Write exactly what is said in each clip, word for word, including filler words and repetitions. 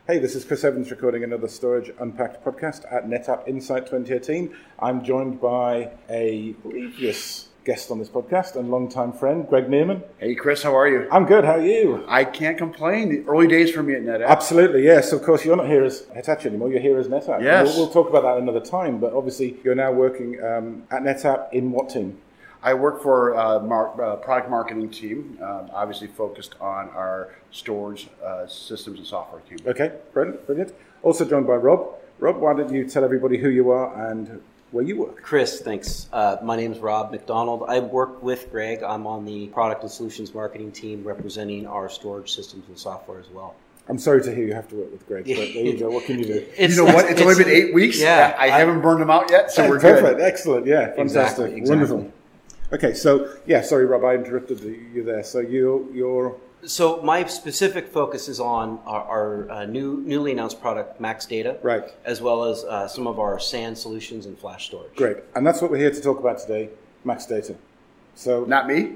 Hey, this is Chris Evans recording another Storage Unpacked podcast at NetApp Insight twenty eighteen. I'm joined by a previous guest on this podcast and longtime friend, Greg Neerman. Hey, Chris, how are you? I'm good. How are you? I can't complain. The early days for me at NetApp. Absolutely, yes. Of course, you're not here as Hitachi anymore. You're here as NetApp. Yes. We'll, we'll talk about that another time, but obviously you're now working um, at NetApp in what team? I work for a mar- uh, product marketing team, um, obviously focused on our storage uh, systems and software team. Okay, brilliant, brilliant. Also joined by Rob. Rob, why don't you tell everybody who you are and where you work? Chris, thanks. Uh, my name is Rob McDonald. I work with Greg. I'm on the product and solutions marketing team representing our storage systems and software as well. I'm sorry to hear you have to work with Greg, but there you go. What can you do? It's, you know what? It's, it's only been eight weeks. Yeah, I, I haven't burned them out yet, so yeah, we're perfect. good. Excellent. Yeah, fantastic. Exactly, exactly. Wonderful. Okay, so, yeah, sorry, Rob, I interrupted you there. So you, you're... So my specific focus is on our, our uh, new, newly announced product, Max Data, right, as well as uh, some of our S A N solutions and flash storage. Great, and that's what we're here to talk about today, Max Data. So not me.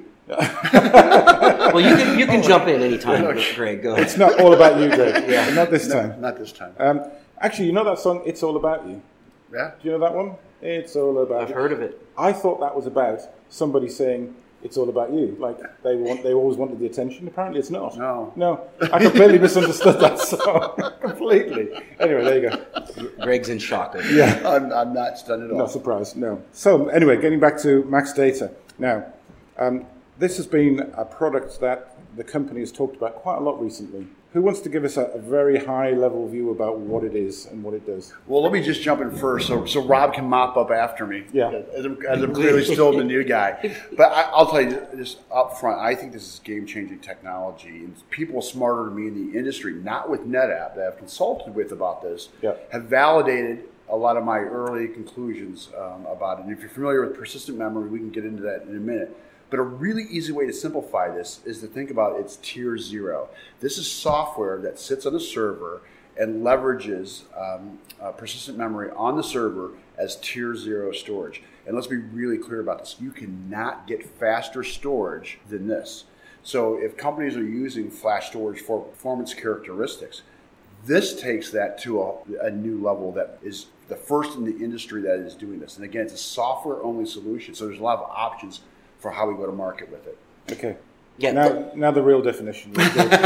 Well, you can you can oh, jump in anytime, Greg. Go ahead. It's not all about you, Greg. Yeah, not this no, time. Not this time. Um, actually, you know that song, "It's All About You." Yeah. Do you know that one? It's all about. I've you. heard of it. I thought that was about somebody saying it's all about you. Like they want, they always wanted the attention. Apparently, it's not. No. No. I completely misunderstood that song. Completely. Anyway, there you go. Greg's in shock. Yeah. I'm, I'm not stunned at all. Not surprised. No. So anyway, getting back to Max Data. Now, um, this has been a product that the company has talked about quite a lot recently. Who wants to give us a, a very high-level view about what it is and what it does? Well, let me just jump in first, so so Rob can mop up after me. Yeah. As I'm, as I'm clearly still the new guy, but I, I'll tell you just up front, I think this is game-changing technology, and people smarter than me in the industry, not with NetApp, that I've consulted with about this, yeah. have validated a lot of my early conclusions um, about it. And if you're familiar with persistent memory, we can get into that in a minute. But a really easy way to simplify this is to think about its tier zero. This is software that sits on the server and leverages um, uh, persistent memory on the server as tier zero storage. And let's be really clear about this. You cannot get faster storage than this. So if companies are using flash storage for performance characteristics, this takes that to a, a new level that is the first in the industry that is doing this. And again, it's a software-only solution, so there's a lot of options for how we go to market with it. Okay. Yeah. Now, the, now the real definition.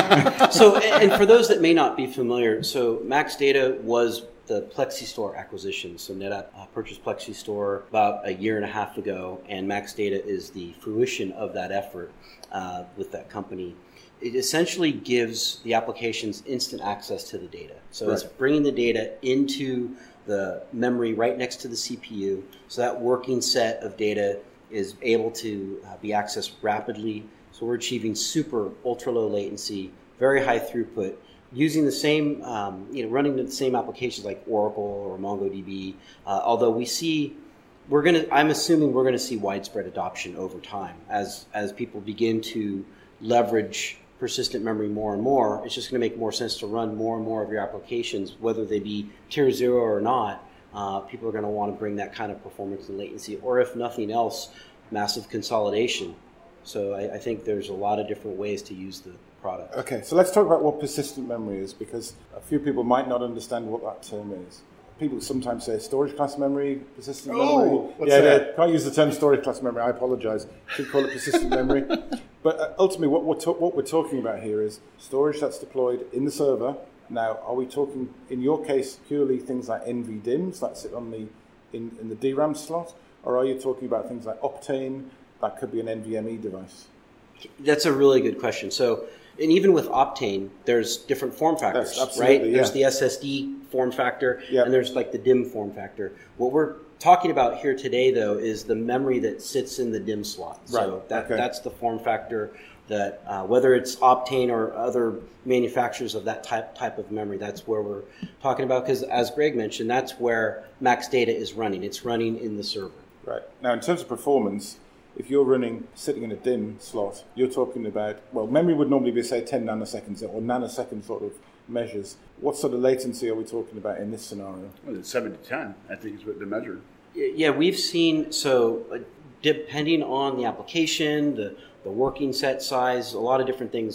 So, and for those that may not be familiar, so Max Data was the PlexiStore acquisition. So NetApp uh, purchased PlexiStore about a year and a half ago, and Max Data is the fruition of that effort uh, with that company. It essentially gives the applications instant access to the data. So right. It's bringing the data into the memory right next to the C P U. So that working set of data is able to uh, be accessed rapidly. So we're achieving super ultra low latency, very high throughput, using the same, um, you know, running the same applications like Oracle or MongoDB. Uh, although we see, we're gonna, I'm assuming we're gonna see widespread adoption over time as as people begin to leverage persistent memory more and more. It's just gonna make more sense to run more and more of your applications, whether they be tier zero or not. Uh, people are going to want to bring that kind of performance and latency, or if nothing else, massive consolidation. So I, I think there's a lot of different ways to use the product. Okay, so let's talk about what persistent memory is, because a few people might not understand what that term is. People sometimes say storage class memory, persistent oh, memory. What's yeah, that? They can't use the term storage class memory. I apologize. Should call it persistent memory. But uh, ultimately, what we're, ta- what we're talking about here is storage that's deployed in the server. Now, are we talking, in your case, purely things like N V D I Ms that sit on the in, in the D RAM slot, or are you talking about things like Optane that could be an NVMe device? That's a really good question. So, and even with Optane, there's different form factors, right? Yeah. There's the S S D form factor, yep. and there's like the D I M form factor. What we're talking about here today, though, is the memory that sits in the D I M slot. So right. that, okay. that's the form factor that uh, whether it's Optane or other manufacturers of that type type of memory, that's where we're talking about. Because as Greg mentioned, that's where Max Data is running. It's running in the server. Right. Now, in terms of performance, if you're running, sitting in a D I M slot, you're talking about, well, memory would normally be, say, ten nanoseconds or nanosecond sort of measures. What sort of latency are we talking about in this scenario? Well, it's seven to ten, I think is what they're measured. Yeah, we've seen, so uh, depending on the application, the, the working set size, a lot of different things,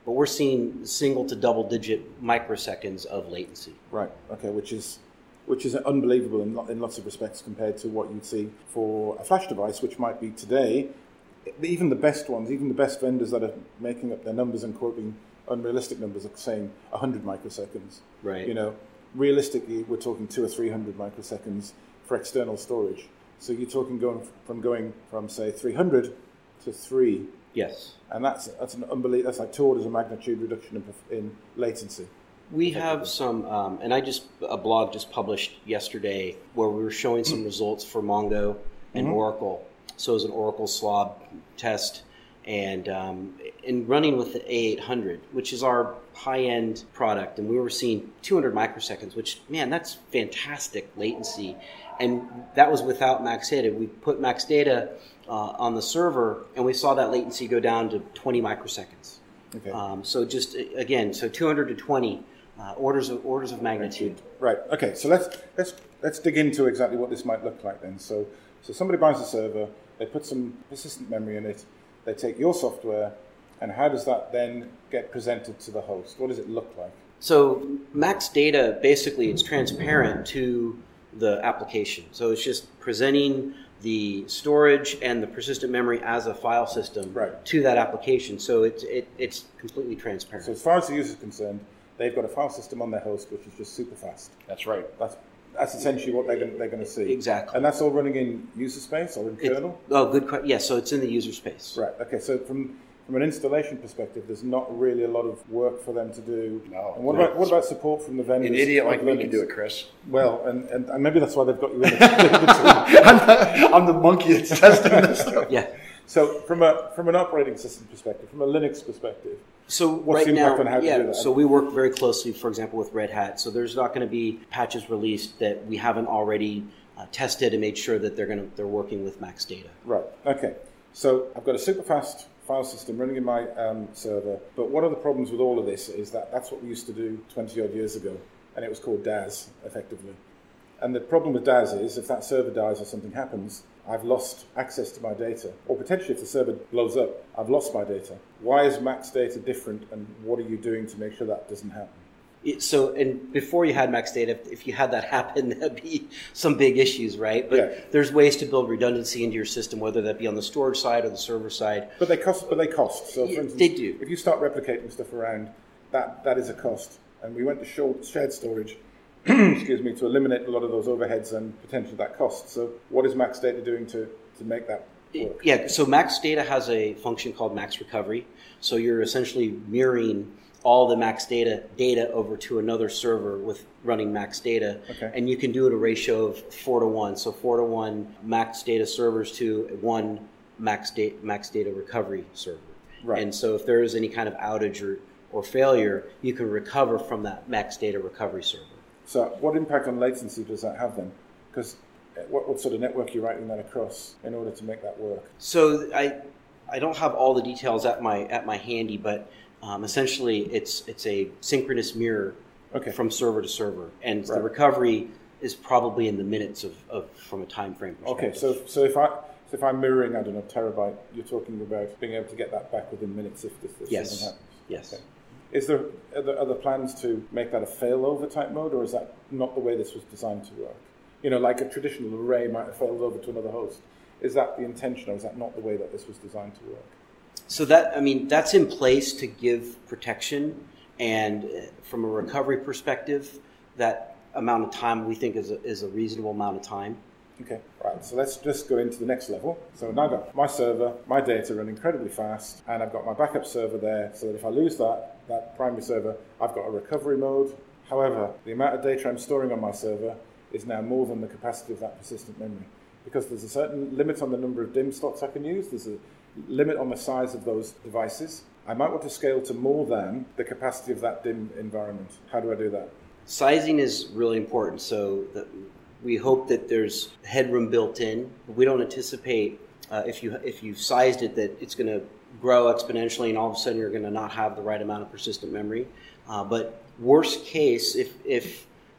but we're seeing single to double digit microseconds of latency. Right. Okay. Which is which is unbelievable in, in lots of respects compared to what you'd see for a flash device, which might be today. Even the best ones, even the best vendors that are making up their numbers and quoting unrealistic numbers are saying one hundred microseconds. Right. You know, realistically, we're talking two or three hundred microseconds for external storage. So you're talking going from going from say three hundred to three. Yes. And that's that's an unbelievable. That's like two orders of magnitude reduction in, in latency. We have some, um, and I just a blog just published yesterday where we were showing some results for Mongo and mm-hmm. Oracle. So it was an Oracle swab test, and um, in running with the A eight hundred, which is our high-end product, and we were seeing two hundred microseconds, which, man, that's fantastic latency. And that was without Max Data. We put Max Data uh, on the server, and we saw that latency go down to twenty microseconds. Okay. Um, so just, again, so two hundred to twenty uh, orders of orders of magnitude. Right. Okay. So let's let's let's dig into exactly what this might look like then. So so somebody buys a server. They put some persistent memory in it, they take your software, and how does that then get presented to the host? What does it look like? So Max Data, basically, it's transparent to the application. So it's just presenting the storage and the persistent memory as a file system right. to that application. So it's, it, it's completely transparent. So as far as the user is concerned, they've got a file system on their host, which is just super fast. That's right. That's That's essentially what they're going, they're going to see. Exactly. And that's all running in user space or in kernel? It, oh, good question. Yes, yeah, so it's in the user space. Right. Okay. So from from an installation perspective, there's not really a lot of work for them to do. No. And what no. about what about support from the vendors? An idiot like me can do it, Chris. Well, and, and, and maybe that's why they've got you in the I'm, the, I'm the monkey that's testing this stuff. Yeah. So from a from an operating system perspective, from a Linux perspective, so what's right the impact now, on how yeah, to do that? So we work very closely, for example, with Red Hat. So there's not going to be patches released that we haven't already uh, tested and made sure that they're going to they're working with Max Data. Right. Okay. So I've got a super fast file system running in my um, server, but one of the problems with all of this is that that's what we used to do twenty odd years ago, and it was called D A S effectively. And the problem with D A S is if that server dies or something happens, I've lost access to my data. Or potentially if the server blows up, I've lost my data. Why is Max Data different, and what are you doing to make sure that doesn't happen? It, so, and before you had Max Data, if, if you had that happen, that'd be some big issues, right? But yeah. there's ways to build redundancy into your system, whether that be on the storage side or the server side. But they cost. But they cost. So, for yeah, instance, they do. If you start replicating stuff around, that that is a cost. And we went to shared storage. excuse me, to eliminate a lot of those overheads and potentially that cost. So what is Max Data doing to, to make that work? Yeah, so Max Data has a function called Max Recovery. So you're essentially mirroring all the Max Data data over to another server with running Max Data. Okay. And you can do it a ratio of four to one. So four to one Max Data servers to one Max Data, Max Data Recovery server. Right. And so if there is any kind of outage or, or failure, you can recover from that Max Data Recovery server. So what impact on latency does that have then? Because what, what sort of network are you writing that across in order to make that work? So I I don't have all the details at my at my handy, but um, essentially it's it's a synchronous mirror okay. from server to server, and right. the recovery is probably in the minutes of, of from a time frame perspective. Okay, so so if I so if I'm mirroring I don't know terabyte, you're talking about being able to get that back within minutes if, if, if yes. something happens. Yes. Okay. Is there are, there are there plans to make that a failover type mode, or is that not the way this was designed to work? You know, like a traditional array might have failed over to another host. Is that the intention, or is that not the way that this was designed to work? So that, I mean, that's in place to give protection, and from a recovery perspective, that amount of time we think is a, is a reasonable amount of time. Okay, right. So let's just go into the next level. So now I've got my server, my data run incredibly fast, and I've got my backup server there, so that if I lose that, that primary server, I've got a recovery mode. However, the amount of data I'm storing on my server is now more than the capacity of that persistent memory, because there's a certain limit on the number of D I M slots I can use. There's a limit on the size of those devices. I might want to scale to more than the capacity of that D I M environment. How do I do that? Sizing is really important. So that we hope that there's headroom built in. We don't anticipate uh, if you if you've sized it that it's going to grow exponentially and all of a sudden you're going to not have the right amount of persistent memory. Uh, but worst case, if if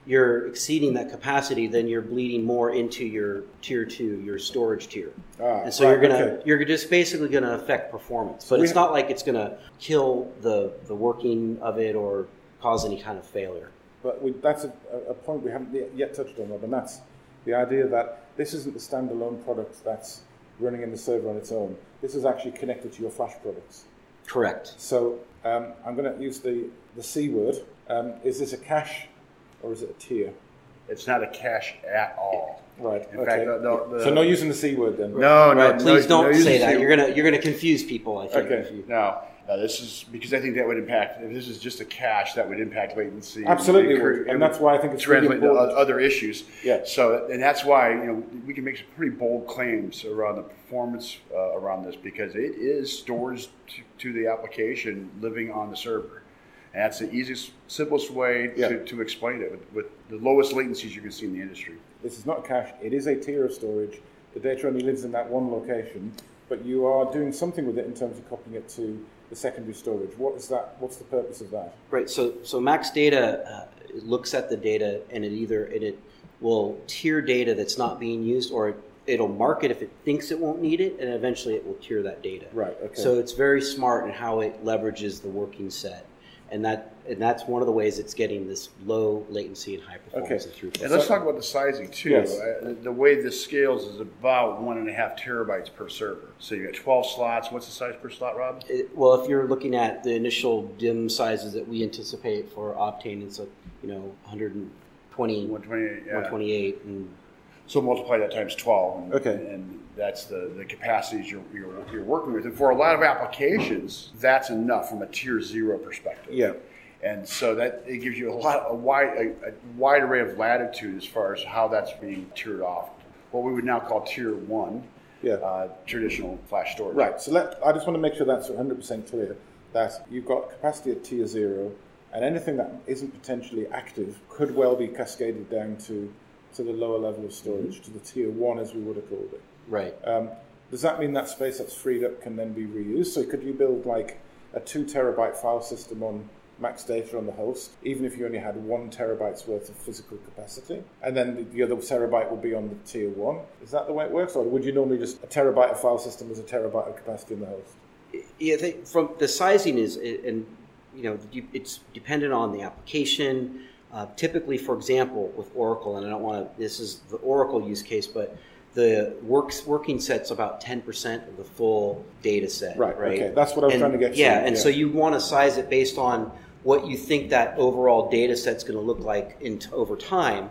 you're exceeding that capacity, then you're bleeding more into your tier two, your storage tier. Ah, and so right, you're gonna okay. you're just basically gonna affect performance. But We it's ha- not like it's gonna kill the the working of it or cause any kind of failure. But we, that's a, a point we haven't yet- yet touched on, Rob, and that's the idea that this isn't the standalone product that's running in the server on its own. This is actually connected to your Flash products. Correct. So um, I'm going to use the, the C word. Um, is this a cache or is it a tier? It's not a cache at all. Right. In okay. fact, the, the, the, so no using the C word then? No, no. Right, please no, don't no say using that. C- You're gonna you're gonna confuse people, I think. Okay. if you- No, no, this is because I think that would impact. If this is just a cache, that would impact latency. Absolutely It would, would, and that's why I think it's really translate to important. other issues. Yeah. So, and that's why you know we can make some pretty bold claims around the performance uh, around this because it is storage to, to the application living on the server, and that's the easiest, simplest way Yeah. to, to explain it with, with the lowest latencies you can see in the industry. This is not a cache. It is a tier of storage. The data only lives in that one location, but you are doing something with it in terms of copying it to the secondary storage. What is that? What's the purpose of that? Right. So so Max Data uh, it looks at the data and it either and it will tier data that's not being used, or it, it'll mark it if it thinks it won't need it, and eventually it will tier that data. Right. Okay. So it's very smart in how it leverages the working set, and that and that's one of the ways it's getting this low latency and high performance Okay. and throughput. And let's talk about the sizing too. Yes. Uh, the way this scales is about one and a half terabytes per server. So you got twelve slots. What's the size per slot, Rob? It- well, if you're looking at the initial D I M sizes that we anticipate for Optane, it's a you know one twenty, one twenty-eight. Yeah. one twenty-eight, and So multiply that times twelve. And, Okay. And that's the, the capacities you're, you're, you're working with. And for a lot of applications, that's enough from a tier zero perspective. Yeah. And so that it gives you a lot, a wide, a, a wide array of latitude as far as how that's being tiered off. What we would now call tier one, Yeah. uh, traditional flash storage. Right. So let, I just want to make sure that's one hundred percent clear that you've got capacity at tier zero, and anything that isn't potentially active could well be cascaded down to, to the lower level of storage, to the tier one as we would have called it. right. Um, does that mean that space that's freed up can then be reused? So could you build like a two terabyte file system on Max Data on the host, even if you only had one terabyte's worth of physical capacity, and then the, the other terabyte would be on the tier one? Is that the way it works, or would you normally just a terabyte of file system as a terabyte of capacity in the host? Yeah, I think from the sizing is, and you know, it's dependent on the application. Uh, typically, for example, with Oracle, and I don't want to, this is the Oracle use case, but the works working set's about ten percent of the full data set. Right, Right. okay. That's what I was and, trying to get to. Yeah, and Yeah. so you want to size it based on what you think that overall data set's going to look like in over time.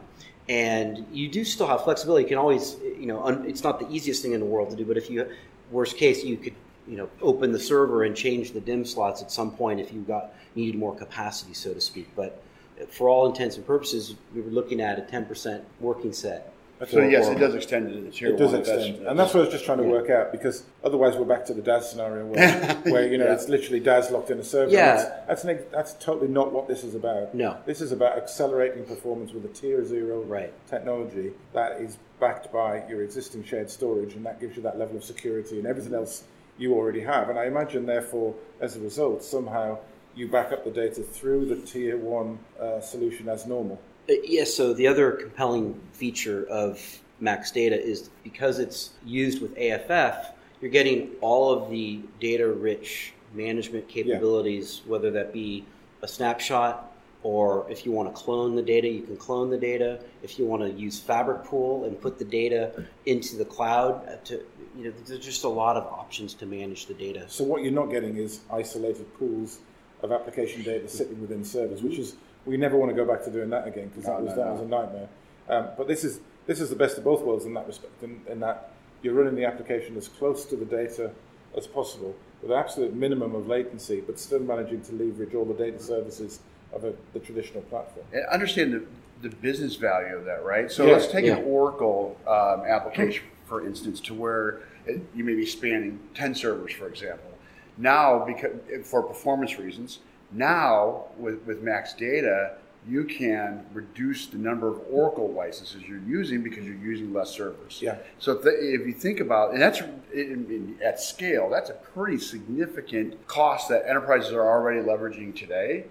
And you do still have flexibility. You can always, you know, un, it's not the easiest thing in the world to do, but if you, worst case, you could, you know, open the server and change the D I M slots at some point if you got needed more capacity, so to speak. But for all intents and purposes, we were looking at a ten percent working set. So yes, Or- it does extend into the tier It does one. extend, and that's what I was just trying to work out, because otherwise we're back to the D A S scenario where, where you know Yeah. it's literally D A S locked in a server. Yeah. That's that's, an, ex- that's totally not what this is about. No. This is about accelerating performance with a tier zero Right. technology that is backed by your existing shared storage, and that gives you that level of security and everything else you already have. And I imagine, therefore, as a result, somehow you back up the data through the tier one uh, solution as normal. Uh, Yes, so the other compelling feature of Max Data is because it's used with A F F, you're getting all of the data-rich management capabilities, whether that be a snapshot, or if you want to clone the data, you can clone the data. If you want to use Fabric Pool and put the data into the cloud, uh, to you know, there's just a lot of options to manage the data. So what you're not getting is isolated pools of application data sitting within servers, which is, we never want to go back to doing that again, because that No, was no, that no. was a nightmare. Um, but this is this is the best of both worlds in that respect, in, in that you're running the application as close to the data as possible with an absolute minimum of latency, but still managing to leverage all the data services of a, the traditional platform. And understand the, the business value of that, right? So Yeah, let's take yeah. an Oracle um, application, for instance, to where it, you may be spanning ten servers, for example. Now, because for performance reasons, now with, with Max Data, you can reduce the number of Oracle licenses you're using because you're using less servers. Yeah. So if, the, if you think about, and that's in, in, at scale, that's a pretty significant cost that enterprises are already leveraging today.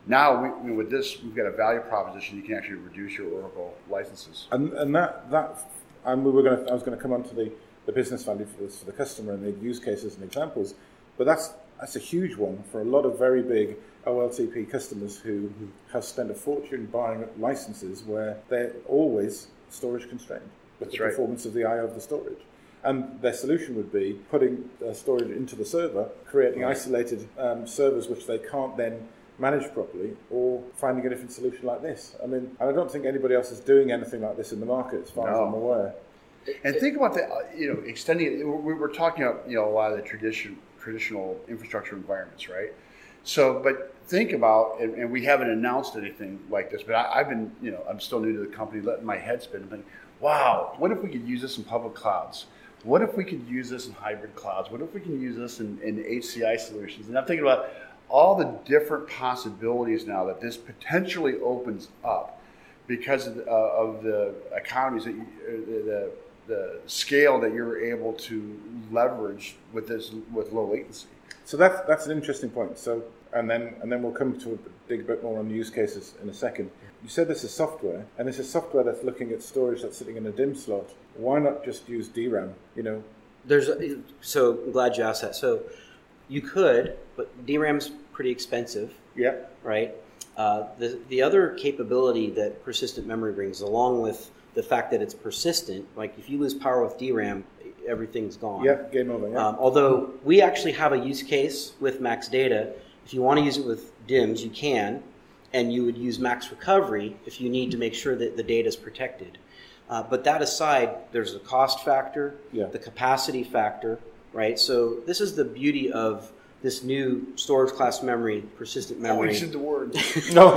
Now, we, you know, with this, we've got a value proposition. You can actually reduce your Oracle licenses. And and that that and we were going to, I was going to come on to the, the business value for this for the customer and the use cases and examples, but that's that's a huge one for a lot of very big O L T P customers who have spent a fortune buying licenses where they're always storage constrained with That's the right. performance of the I O of the storage. And their solution would be putting uh, storage into the server, creating isolated um, servers which they can't then manage properly, or finding a different solution like this. I mean, and I don't think anybody else is doing anything like this in the market, as far No. as I'm aware. And think about that, uh, you know, extending it. We were talking about, you know, a lot of the tradition, traditional infrastructure environments, right? So, but think about, and, and we haven't announced anything like this, but I, I've been, you know, I'm still new to the company, letting my head spin and thinking, wow, what if we could use this in public clouds? What if we could use this in hybrid clouds? What if we can use this in, in H C I solutions? And I'm thinking about all the different possibilities now that this potentially opens up because of the, uh, of the economies that you, uh, the, the scale that you're able to leverage with this with low latency. So that's that's an interesting point. So and then and then we'll come to dig a bit more on the use cases in a second. You said this is software, and this is software that's looking at storage that's sitting in a DIMM slot. Why not just use D RAM? You know, There's a, so I'm glad you asked that. So you could, but D RAM's pretty expensive, yeah, right? Uh, the the other capability that persistent memory brings, along with the fact that it's persistent, like if you lose power with D RAM, everything's gone. yeah, game over. Yeah, Um, although we actually have a use case with Max Data. If you want to use it with DIMMs, you can, and you would use Max Recovery if you need to make sure that the data is protected. Uh, but that aside, there's the cost factor, Yeah. the capacity factor, right? So this is the beauty of this new storage class memory, persistent Oh, memory, you said the word. no,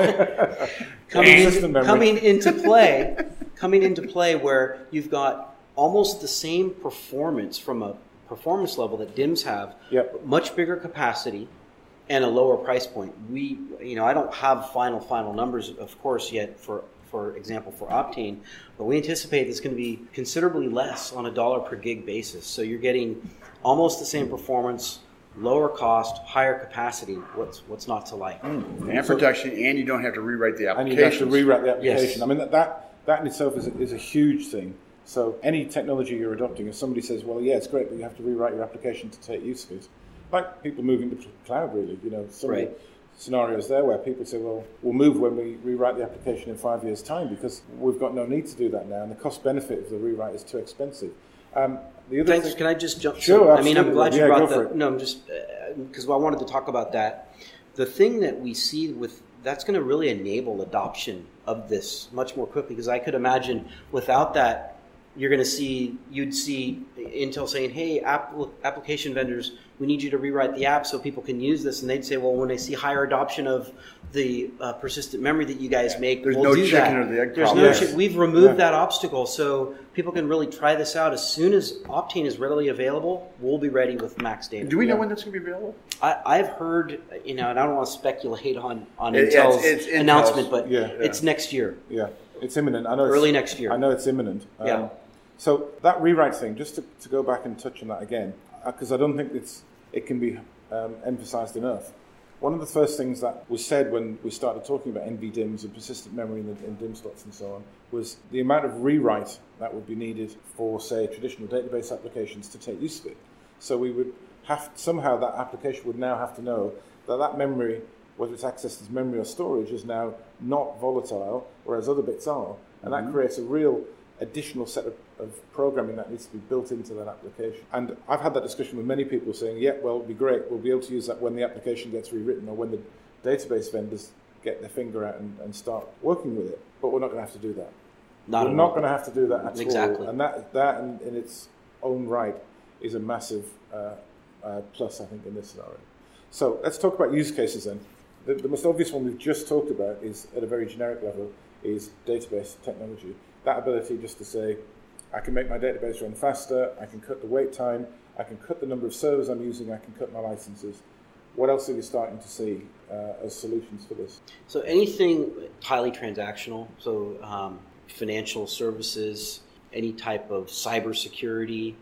coming, Persistent into, memory. coming into play, coming into play where you've got almost the same performance from a performance level that DIMMs have, Yep. but much bigger capacity and a lower price point. We, you know, I don't have final final numbers, of course, yet for for example for Optane, but we anticipate it's going to be considerably less on a dollar per gig basis. So you're getting almost the same performance, lower cost, higher capacity. What's what's not to like? And protection, and you don't have to rewrite the and application. you have to rewrite the application. Yes. I mean, that, that that in itself is a, is a huge thing. So any technology you're adopting, if somebody says, well, yeah, it's great, but you have to rewrite your application to take use of it, like people moving to the cloud, really, you know, some Right. of the scenarios there where people say, well, we'll move when we rewrite the application in five years' time because we've got no need to do that now, and the cost benefit of the rewrite is too expensive. Um, the other Thanks. thing, Can I just jump? Sure, so, I mean, I'm absolutely. glad you Yeah, brought go for that. it. No, I'm just because I wanted to talk about that. The thing that we see with that's going to really enable adoption of this much more quickly, because I could imagine without that, you're going to see you'd see Intel saying, "Hey, app, application vendors, we need you to rewrite the app so people can use this," and they'd say, "Well, when they see higher adoption of the uh, persistent memory that you guys make, There's we'll no do chicken that." or the egg There's problem. no Yes. chicken. We've removed Yeah. that obstacle, so people can really try this out. As soon as Optane is readily available, we'll be ready with Max Data. Do we know Yeah. when that's going to be available? I, I've heard, you know, and I don't want to speculate on, on It- yeah, Intel's it's- it's Intel's. announcement, but Yeah. it's next year. yeah, it's imminent. I know it's, Early next year. I know it's imminent. Um, Yeah. So that rewrite thing, just to, to go back and touch on that again, because I don't think it's it can be um, emphasized enough. One of the first things that was said when we started talking about N V DIMMs and persistent memory and, and DIMM slots and so on was the amount of rewrite that would be needed for, say, traditional database applications to take use of it. So we would have somehow that application would now have to know that that memory, whether it's accessed as memory or storage, is now not volatile, whereas other bits are, and that creates a real additional set of, of programming that needs to be built into that application. And I've had that discussion with many people saying, yeah, well, it'll be great. We'll be able to use that when the application gets rewritten or when the database vendors get their finger out and, and start working with it. But we're not going to have to do that. Not we're at not all. going to have to do that at Exactly. all. And that, that in, in its own right is a massive uh, uh, plus, I think, in this scenario. So let's talk about use cases then. The, the most obvious one we've just talked about is, at a very generic level, is database technology. That ability just to say, I can make my database run faster, I can cut the wait time, I can cut the number of servers I'm using, I can cut my licenses. What else are you starting to see uh, as solutions for this? So anything highly transactional, so um, financial services, any type of cybersecurity,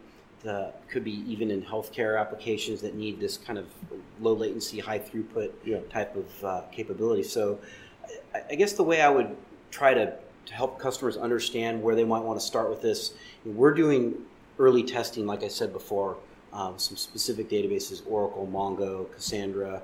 the could be even in healthcare applications that need this kind of low latency, high throughput yeah. type of uh, capability. So I, I guess the way I would try to, to help customers understand where they might want to start with this, we're doing early testing, like I said before, um, some specific databases, Oracle, Mongo, Cassandra.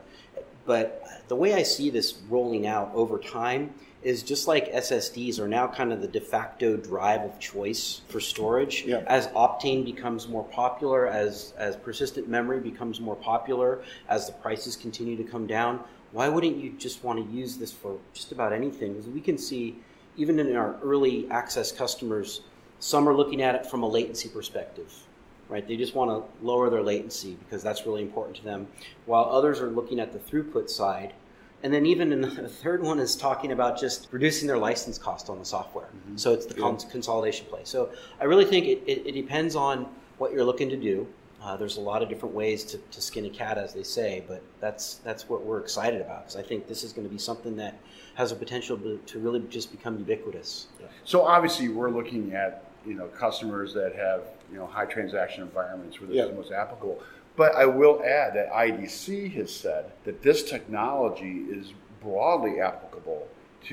But the way I see this rolling out over time is just like S S Ds are now kind of the de facto drive of choice for storage. Yeah. As Optane becomes more popular, as, as persistent memory becomes more popular, as the prices continue to come down, why wouldn't you just want to use this for just about anything? Because we can see, even in our early access customers, some are looking at it from a latency perspective, right? They just want to lower their latency because that's really important to them, while others are looking at the throughput side. And then even in the third one is talking about just reducing their license cost on the software. Mm-hmm. So it's the yeah. cons- consolidation play. So I really think it, it, it depends on what you're looking to do. Uh, there's a lot of different ways to, to skin a cat, as they say, but that's that's what we're excited about, because I think this is going to be something that has a potential to, to really just become ubiquitous. Yeah. So obviously we're looking at, you know, customers that have, you know, high transaction environments where this yeah. is most applicable. But I will add that I D C has said that this technology is broadly applicable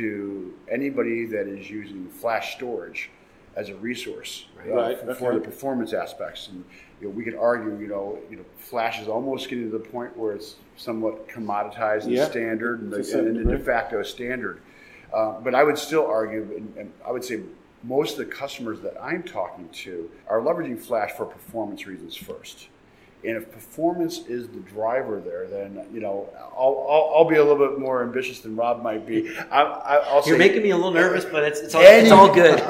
to anybody that is using flash storage as a resource right. Right. Uh, for, Okay. the performance aspects. And you know, we could argue, you know, you know, flash is almost getting to the point where it's somewhat commoditized and Yeah. standard and, To a the, certain and the degree. de facto standard. Uh, but I would still argue, and, and I would say most of the customers that I'm talking to are leveraging flash for performance reasons first. And if performance is the driver there, then, you know, I'll, I'll, I'll be a little bit more ambitious than Rob might be. I, I, I'll You're say, making me a little nervous, but it's, it's, all, any, it's all good.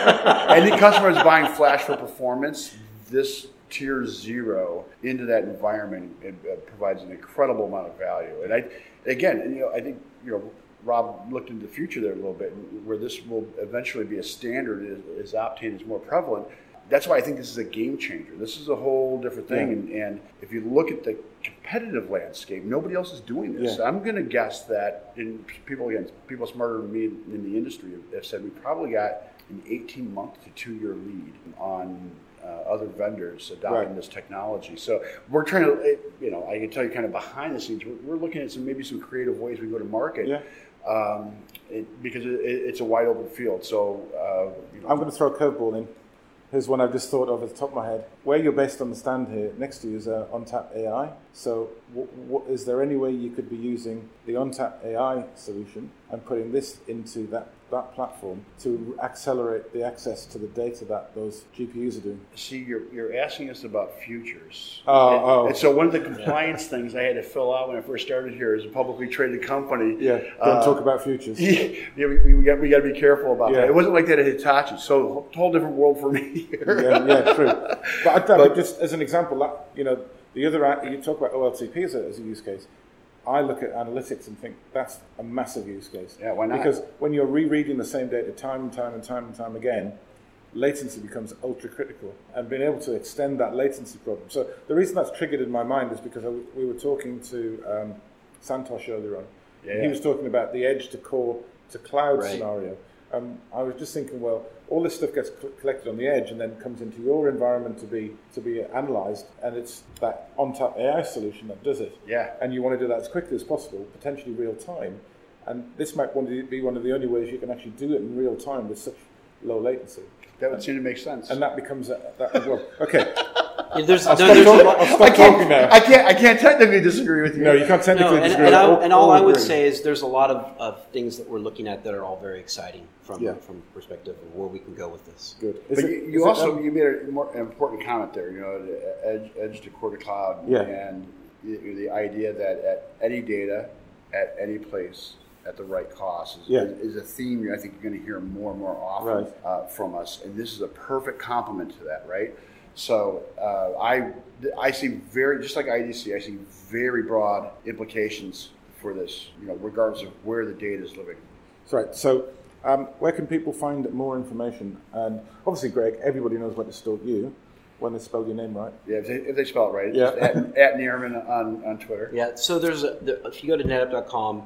Any customer is buying flash for performance, this tier zero into that environment, it, it provides an incredible amount of value. And I, again, you know, I think, you know, Rob looked into the future there a little bit, where this will eventually be a standard as, as Optane is more prevalent. That's why I think this is a game changer. This is a whole different thing. Yeah. And, and if you look at the competitive landscape, nobody else is doing this. Yeah. I'm going to guess that, in people again, people smarter than me in the industry have said we probably got an eighteen month to two year lead on uh, other vendors adopting Right. this technology. So we're trying to, you know, I can tell you kind of behind the scenes, we're, we're looking at some maybe some creative ways we go to market. Yeah. Um, it, because it, it's a wide open field. So uh, you know, I'm going to throw a curveball in. Here's one I've just thought of at the top of my head. Where you're based on the stand here, next to you is uh, ONTAP A I. So w- w- is there any way you could be using the ONTAP A I solution and putting this into that, that platform to accelerate the access to the data that those G P Us are doing? see, you're, you're asking us about futures. Oh, and, oh. and so one of the compliance things I had to fill out when I first started here as a publicly traded company. Yeah, don't uh, talk about futures. Yeah, we, we got we got to be careful about Yeah. that. It wasn't like that at Hitachi, so a whole different world for me here. yeah, yeah, true. But I thought, but just as an example, that, you know, the other, you talk about O L T P as a, as a use case. I look at analytics and think that's a massive use case. Yeah, why not? Because when you're rereading the same data time and time and time and time again, latency becomes ultra critical, and being able to extend that latency problem. So the reason that's triggered in my mind is because I w- we were talking to um, Santosh earlier on. Yeah, and yeah. he was talking about the edge to core to cloud Right. scenario. Um, I was just thinking, well, all this stuff gets cl- collected on the edge and then comes into your environment to be to be analyzed, and it's that ONTAP A I solution that does it. Yeah. And you want to do that as quickly as possible, potentially real time. And this might want to be one of the only ways you can actually do it in real time with such low latency. That would seem to make sense. And that becomes a, that as well. Okay. Yeah, there's, I'll no, stop there's a talking- lot- I'll stop I can't, talking now. I can't. I can't technically disagree with you. No, you can't technically No, and, disagree. and, I, All- and all I would agree. say is there's a lot of, of things that we're looking at that are all very exciting from Yeah. from perspective of where we can go with this. Good. But Is it- you, is you it, also um, you made a more, an important comment there. You know, the edge, edge to core to cloud, Yeah. and the, the idea that at any data, at any place, at the right cost is, Yeah. is, is a theme I think you're going to hear more and more often Right. uh, from us. And this is a perfect complement to that, right? So uh, I I see very just like I D C, I see very broad implications for this. You know, regardless of where the data is living. That's right. So, um, where can people find more information? And obviously, Greg, everybody knows where to stalk you when they spell your name right. Yeah, if they, if they spell it right, Yeah. just at, at Neerman on, on Twitter. Yeah, so there's a, the, if you go to netapp dot com,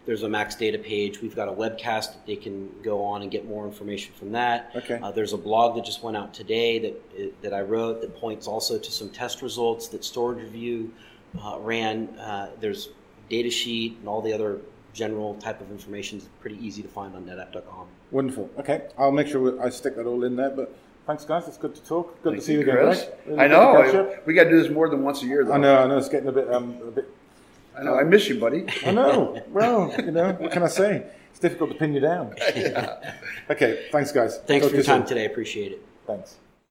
There's a Max Data page. We've got a webcast that they can go on and get more information from that. Okay. Uh, there's a blog that just went out today that that I wrote that points also to some test results that Storage Review uh, ran. Uh, there's data sheet and all the other general type of information is pretty easy to find on NetApp dot com. Wonderful. Okay, I'll make sure I stick that all in there. But thanks, guys. It's good to talk. Good Thank to see you, you again, Chris. Greg. Really I good to catch know. up. We got to do this more than once a year, though. I know. I know. It's getting a bit. Um, a bit. I know. I miss you, buddy. I know. Well, you know, what can I say? It's difficult to pin you down. Yeah. Okay. Thanks, guys. Thanks Talk for your to you time soon. today. Appreciate it. Thanks.